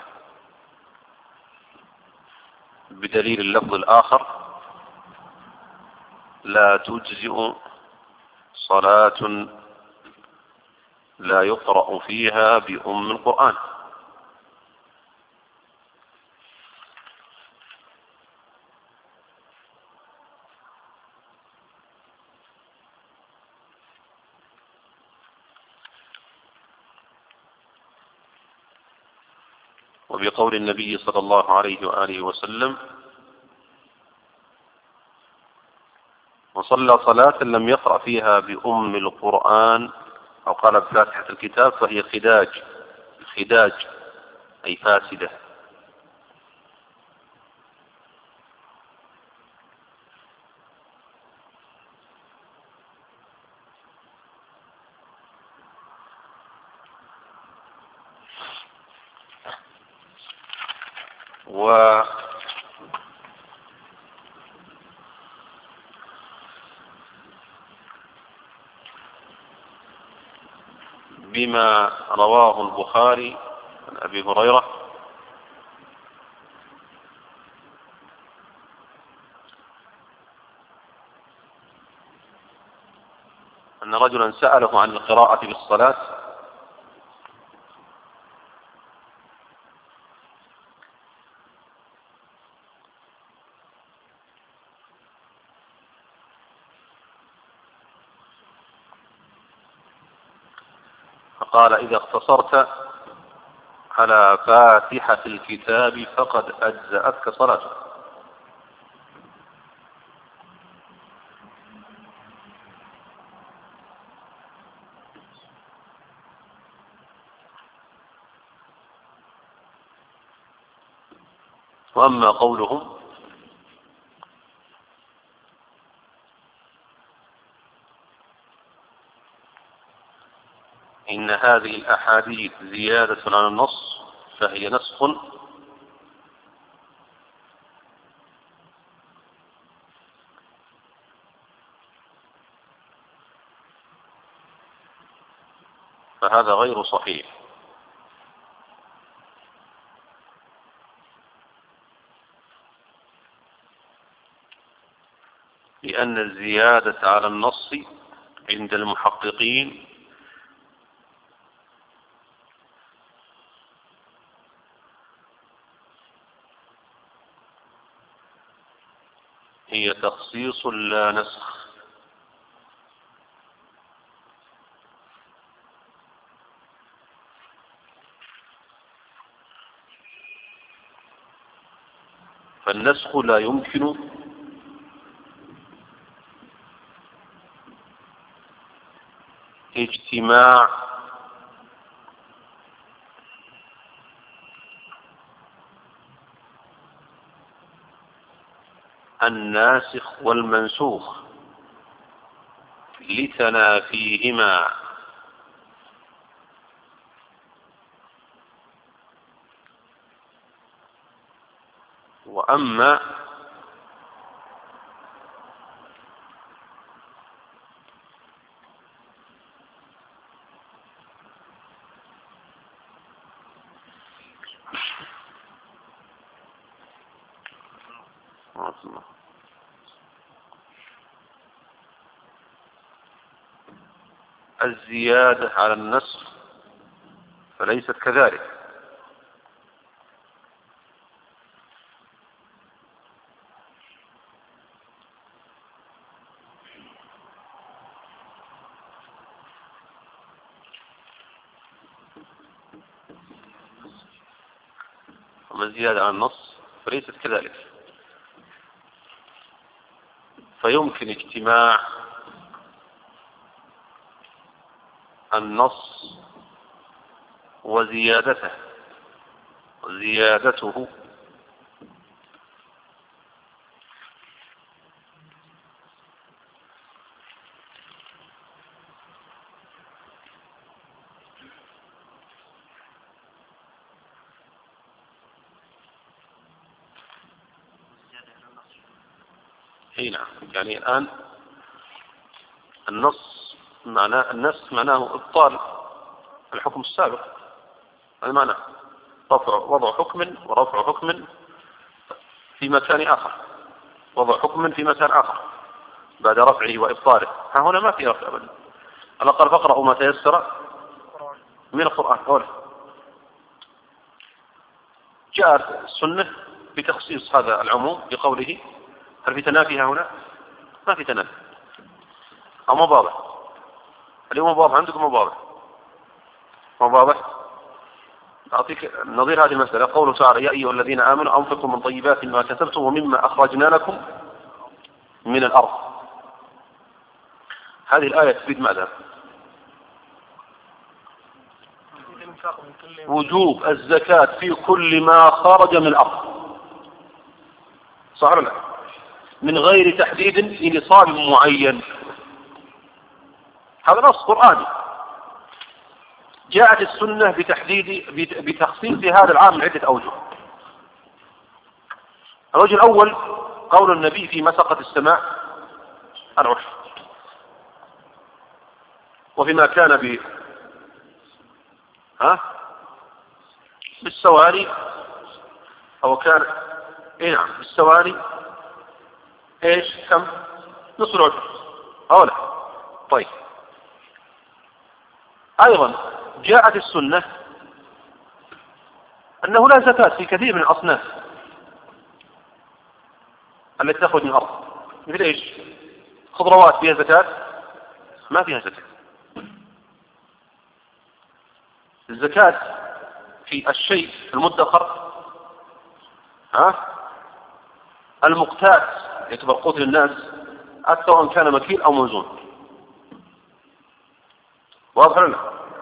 [SPEAKER 2] بدليل اللفظ الآخر لا تجزئ صلاة لا يقرأ فيها بأم القرآن. وبقول النبي صلى الله عليه وآله وسلم وصلى صلاة لم يقرأ فيها بأم القرآن أو قال بفاتحة الكتاب فهي خداج، خداج أي فاسدة. و بما رواه البخاري عن أبي هريرة أن رجلا سأله عن القراءة بالصلاة قال إذا اقتصرت على فاتحة الكتاب فقد أجزأتك صلاتك. وأما قولهم إن هذه الأحاديث زيادة على النص فهي نسخ، فهذا غير صحيح، لأن الزيادة على النص عند المحققين هي تخصيص لا نسخ، فالنسخ لا يمكن اجتماع الناسخ والمنسوخ لتنافيهما، وأما الزيادة على النسخ فليست كذلك، أما الزيادة على النص فليست كذلك، فيمكن اجتماع النص وزيادته وزيادته هنا. يعني الآن النص معناه النص معناه إبطال الحكم السابق، هذا معناه رفع وضع حكم ورفع حكم في مكان آخر، وضع حكم في مكان آخر بعد رفعه وإبطاله. ها هنا ما في رفع أبدا، على الأقل فاقرأوا ما تيسر من القرآن. أولا جاءت السنة بتخصيص هذا العموم بقوله. هل في تنافي هنا؟ ما في تنافي، أو ما واضح؟ اليوم واضح عندكم؟ ما واضح؟ ما واضح؟ أعطيك نظير هذه المسألة، قوله تعالى: يا أيها الذين آمنوا أنفقوا من طيبات ما كسبتم ومما أخرجنا لكم من الأرض. هذه الآية تفيد ماذا؟ وجوب الزكاة في كل ما خرج من الأرض، صح ولا لا؟ من غير تحديد لنصاب معين. هذا نص قرآني. جاءت السنة بتحديد بتخصيص هذا العام من عدة أوجه. الوجه الأول قول النبي في مسقة السماء العشر، وفيما كان ب ها بالسواري أو كان إيه نعم بالسواري إيش كم نصف العشر أولا. طيب أيضا جاءت السنة أنه لا زكاة في كثير من الأصناف التي تخرج من الأرض، مثل إيش؟ خضروات فيها زكاة؟ ما فيها زكاة. الزكاة في الشيء المدخر، ها المقتات يعتبر قوت للناس، سواء كان مكيل أو موزون. واضح لنا؟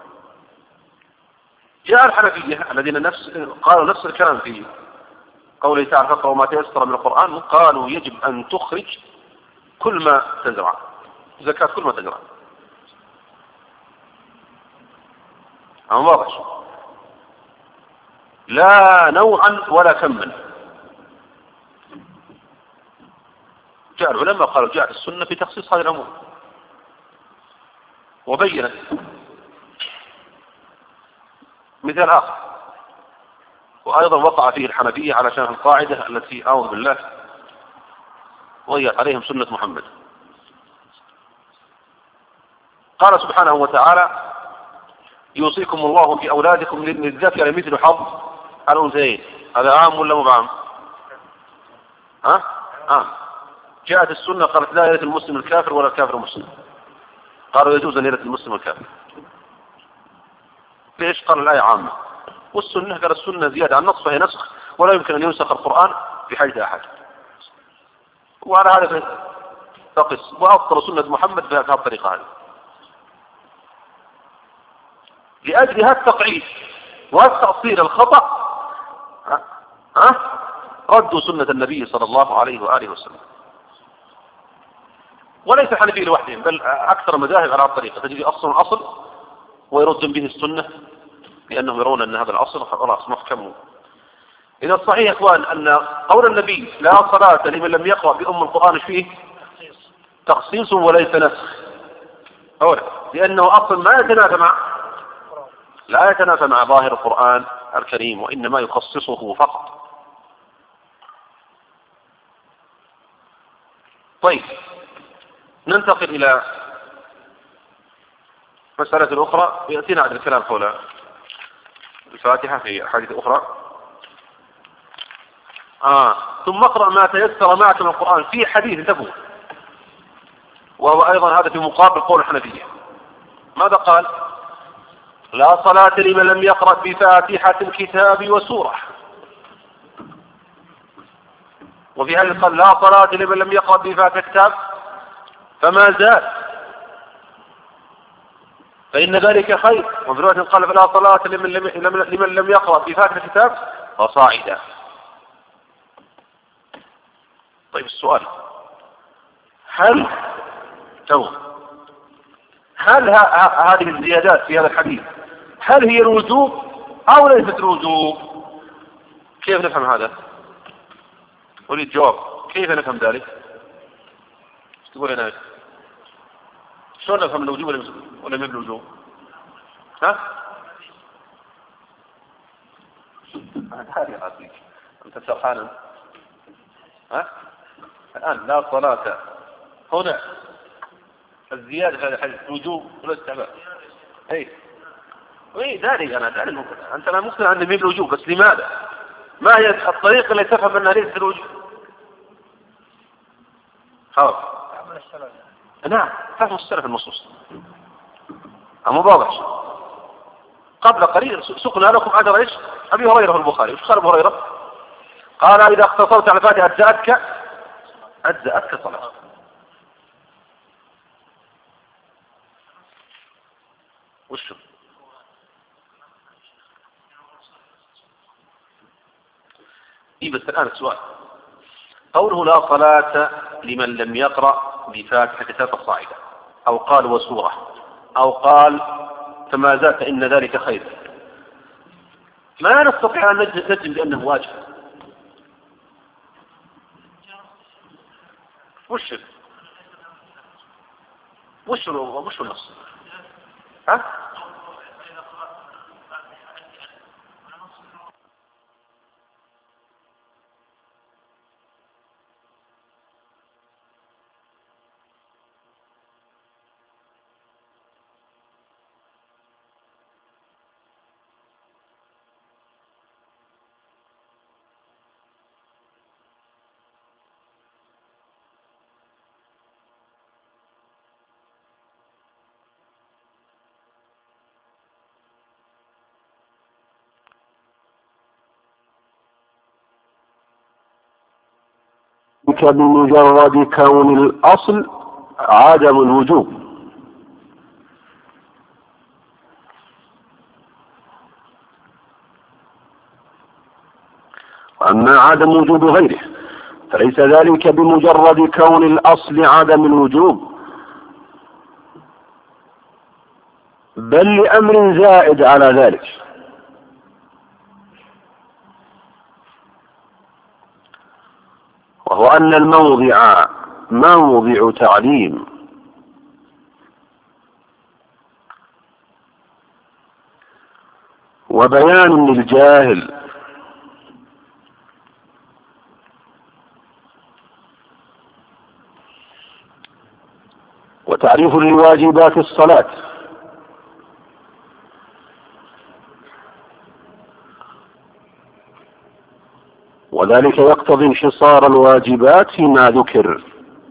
[SPEAKER 2] جاء الحنفية الذين نفس قالوا نفس الكلام في قوله تعالى فاقرأوا ما تيسر من القرآن، قالوا يجب أن تخرج كل ما تزرع، زكاة كل ما تزرع. أما واضح، لا نوعا ولا كما. جاء العلماء قالوا جاءت السنة في تخصيص هذه الأمور وبينت. مثال آخر وأيضا وقع فيه الحنفية علشان القاعدة التي أعوذ بالله وهي عليهم سنة محمد. قال سبحانه وتعالى يوصيكم الله في أولادكم للذكر مثل حظ الأنثيين. هذا عام ولا مو عام؟ ها؟ عام. جاءت السنة قالت لا يرث المسلم الكافر ولا الكافر المسلم، قالوا يجوز أن يرث المسلم الكافر. ليش؟ قال الآية عامة، والسنة قال السنة زيادة عن النص فهي نسخ، ولا يمكن أن ينسخ القرآن في حيث أحد. وعلى هذا تقص وأبطل سنة محمد بهذه الطريقة هذه. لأجل هذا التقعيد والتأصيل الخطأ ها أه؟ ردوا سنة النبي صلى الله عليه وآله وسلم. وليس الحنفية لوحدهم، بل أكثر المذاهب على الطريقة تجد أصل أصل ويردون به السنة لأنهم يرون أن هذا الأصل خلاص محكم. إذا الصحيح يا إخوان أن قول النبي لا صلاة لمن لم يقرأ بأم القرآن فيه تخصيص وليس نسخ، أولا لأنه أصل ما يتنافى مع لا يتنافى مع ظاهر القرآن الكريم، وإنما يخصصه فقط. طيب ننتقل إلى مسألة أخرى يأتينا عن الكلام حول الفاتحة في حديث أخرى. آه. ثم اقرأ ما تيسر معك من القرآن في حديث تبوك، وهو أيضا هذا في مقابل قول الحنفية. ماذا قال؟ لا صلاة لمن لم يقرأ بفاتحة الكتاب وسورة. وفي هذا قال لا صلاة لمن لم يقرأ بفاتحة الكتاب فما زاد فإن ذلك خير. وفي رواية قال فلا صلاة لمن لم, لمن لم يقرأ بفاتحة الكتاب فصاعدا. طيب السؤال هل تو هل هذه الزيادات في هذا الحديث هل هي الوجوب أو ليست الوجوب؟ كيف نفهم هذا؟ أريد جواب. كيف نفهم ذلك؟ تقول أنا شلون نفهم الوجوب ولا ما بالوجوب؟ ها؟ هذه عادي. أنت سرحان. ها؟ الآن لا صلاة هنا الزيادة في هذا الحديث وجوب ولا استحباب؟ إيه إيه ذلك أنا ذلك أنت لا مقتنع أن ما بالوجوب، بس لماذا؟ ما هي الطريقة التي تفهم أنها ليست الوجوب؟ خلاص. نعم فهم السلف النصوص. أما واضح. قبل قليل سقنا لكم أجر إيش؟ أبي هريرة في البخاري. إيش قال أبو هريرة؟ قال إذا اقتصرت على الفاتحة أجزأتك أجزأتك صلاة. وشو؟ إيه بس الآن السؤال قوله لا صلاة لمن لم يقرأ بفاتحة كتاب الصاعدة أو قال وسورة أو قال فما زاد فإن ذلك خير، ما نستطيع أن نجزم بأنه واجب. وش وش وش النص؟ ها؟
[SPEAKER 1] بمجرد كون الأصل عدم الوجوب، وأما عدم وجوب غيره فليس ذلك بمجرد كون الأصل عدم الوجوب، بل لأمر زائد على ذلك، وهو أن الموضع موضع تعليم، وبيان للجاهل، وتعريف لواجبات الصلاة، وذلك يقتضي انحصار الواجبات فيما ذكر.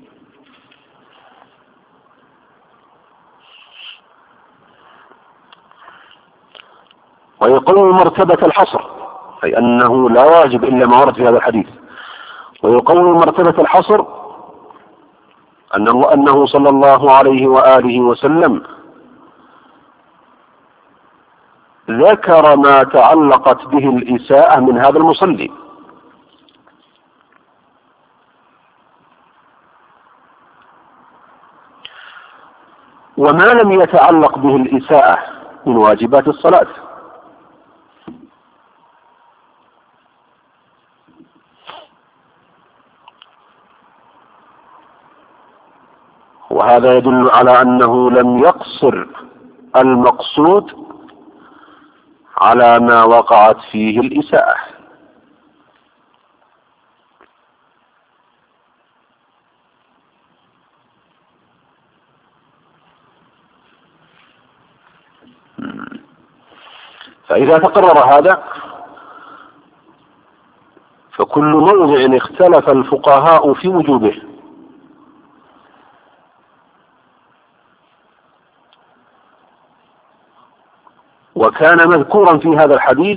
[SPEAKER 1] ويقوم مرتبة الحصر، أي أنه لا واجب إلا ما ورد في هذا الحديث. ويقوم مرتبة الحصر أنه, أنه صلى الله عليه وآله وسلم ذكر ما تعلقت به الإساءة من هذا المصلي، وما لم يتعلق به الإساءة من واجبات الصلاة. وهذا يدل على أنه لم يقصر المقصود على ما وقعت فيه الإساءة. فإذا تقرر هذا فكل موضع اختلف الفقهاء في وجوبه وكان مذكورا في هذا الحديث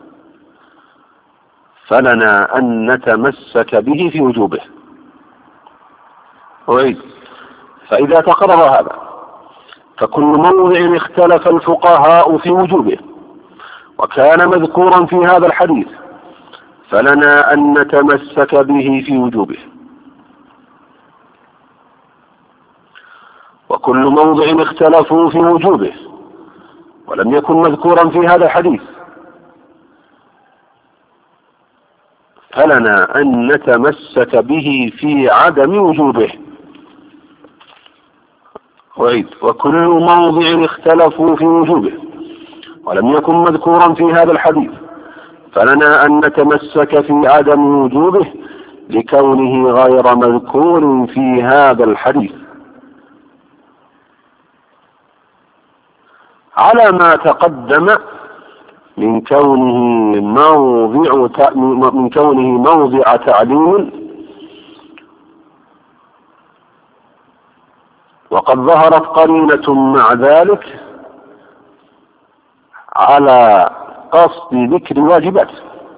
[SPEAKER 1] فلنا أن نتمسك به في وجوبه. وإذ فإذا تقرر هذا فكل موضع اختلف الفقهاء في وجوبه وكان مذكورا في هذا الحديث فلنا أن نتمسك به في وجوبه. وكل موضع اختلفوا في وجوبه ولم يكن مذكورا في هذا الحديث فلنا أن نتمسك به في عدم وجوبه. وعيد وكل موضع اختلفوا في وجوبه ولم يكن مذكورا في هذا الحديث فلنا أن نتمسك في عدم وجوبه لكونه غير مذكور في هذا الحديث، على ما تقدم من كونه موضع من كونه موضع تعليم، وقد ظهرت قرينة مع ذلك على قصد ذكر الواجبات.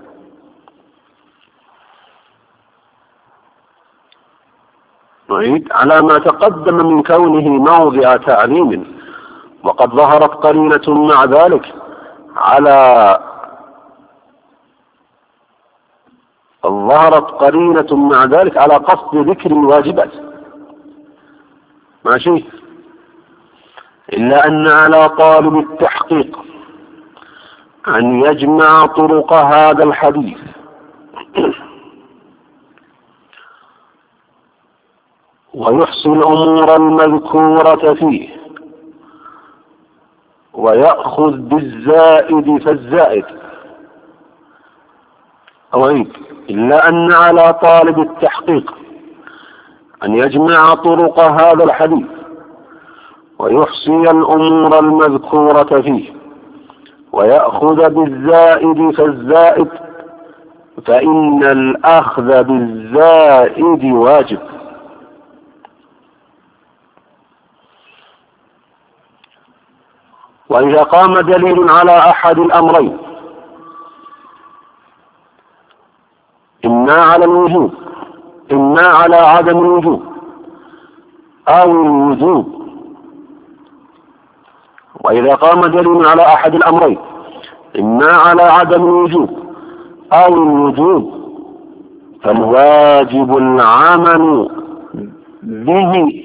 [SPEAKER 1] نعيد على ما تقدم من كونه موضع تعليم وقد ظهرت قرينة مع ذلك على ظهرت قرينة مع ذلك على قصد ذكر الواجبات. ماشي، إلا أن على طالب التحقيق أن يجمع طرق هذا الحديث ويحصي الأمور المذكورة فيه ويأخذ بالزائد فالزائد. أوعيد إلا أن على طالب التحقيق أن يجمع طرق هذا الحديث ويحصي الأمور المذكورة فيه ويأخذ بالزائد فالزائد، فإن الأخذ بالزائد واجب. وإذا قام دليل على أحد الأمرين إما على الوجوب إما على عدم الوجوب أو الوجوب. وإذا قام دليل على أحد الأمرين إما على عدم الوجوب أو الوجوب فالواجب العمل به،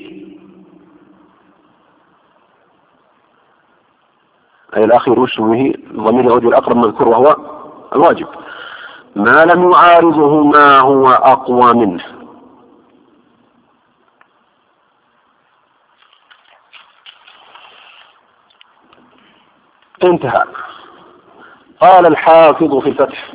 [SPEAKER 1] أي الأخير وش به؟ ضمير يعود الأقرب مذكور وهو الواجب، ما لم يعارضه ما هو أقوى منه. انتهى. قال الحافظ في الفتح: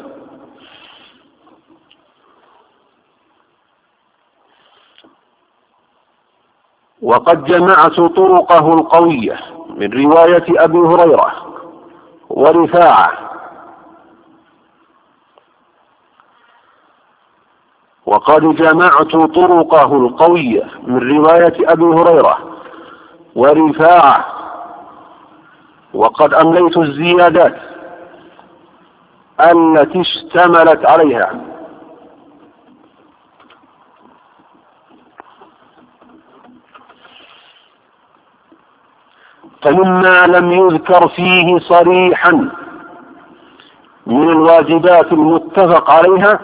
[SPEAKER 1] وقد جمعت طرقه القوية من رواية أبي هريرة ورفاعة وقد جمعت طرقه القوية من رواية أبي هريرة ورفاعة وقد أمليت الزيادات التي اشتملت عليها، فمما لم يذكر فيه صريحا من الواجبات المتفق عليها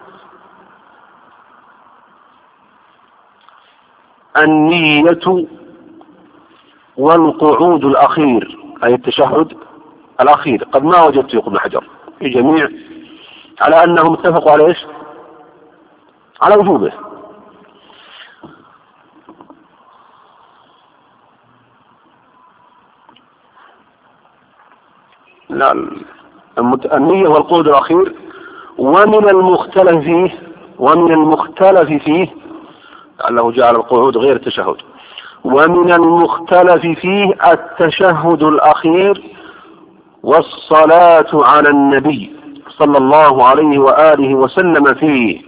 [SPEAKER 1] النية والقعود الأخير، أي التشهد الأخير. قد ما وجدت يقول ابن حجر في جميع على أنهم اتفقوا على إيش؟ على وجوبه. لا، النية والقعود الأخير. ومن المختلف فيه ومن المختلف فيه لعله جعل القعود غير التشهد. ومن المختلف فيه التشهد الأخير والصلاة على النبي صلى الله عليه وآله وسلم فيه.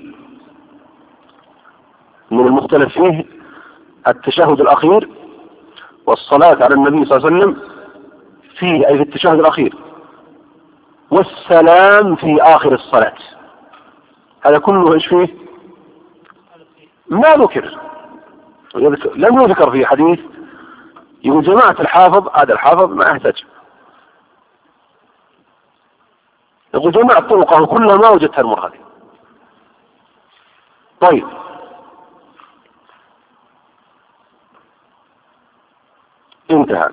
[SPEAKER 1] من المختلف فيه التشهد الأخير والصلاة على النبي صلى الله عليه وسلم فيه، أي في التشهد الأخير، والسلام في آخر الصلاة. هذا كله إيش فيه؟ ما ذكر، لم يذكر في حديث. يقول جماعة الحافظ، هذا الحافظ ما يحتاج، يقول جماعة طرقه كلها ما وجدتها المرة هذه. طيب، انتهى.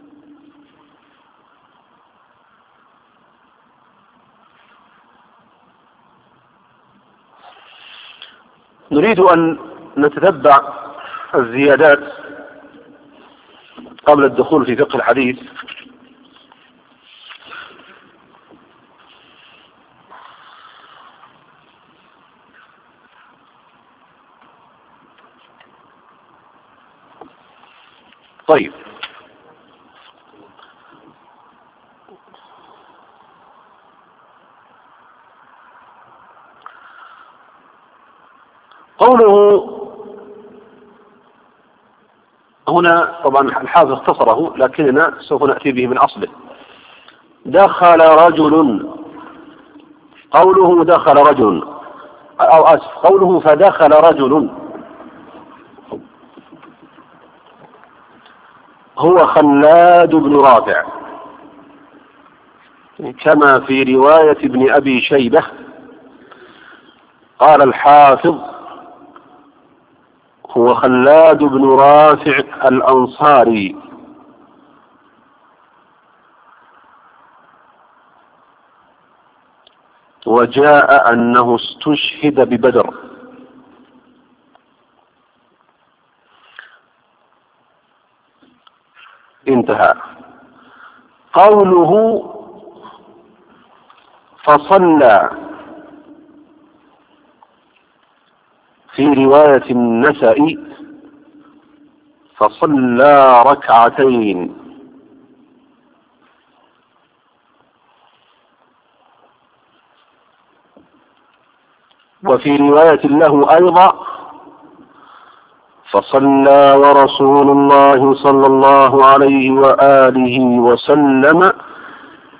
[SPEAKER 1] نريد أن نتتبع الزيادات قبل الدخول في فقه الحديث. طيب، قوله هنا طبعا الحافظ اختصره لكننا سوف نأتي به من أصله. دخل رجل، قوله دخل رجل أو أسف قوله فدخل رجل هو خلاد بن رافع كما في رواية ابن أبي شيبة. قال الحافظ هو خلاد بن رافع الأنصاري وجاء أنه استشهد ببدر. انتهى. قوله فصلى في رواية النسائي فصلى ركعتين، وفي رواية له أيضا فصلى ورسول الله صلى الله عليه وآله وسلم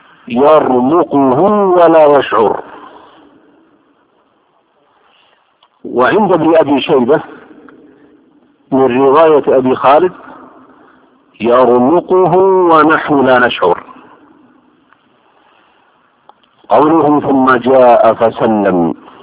[SPEAKER 1] يرمقه ولا يشعر. وعند ابن أبي شيبة من رواية أبي خالد يرمقه ونحن لا نشعر. قوله ثم جاء فسلم